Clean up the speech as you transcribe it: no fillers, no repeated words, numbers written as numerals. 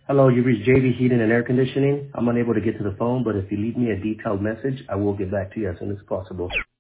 Hello, you reached JV Heating and Air Conditioning. I'm unable to get to the phone, but if you leave me a detailed message, I will get back to you as soon as possible.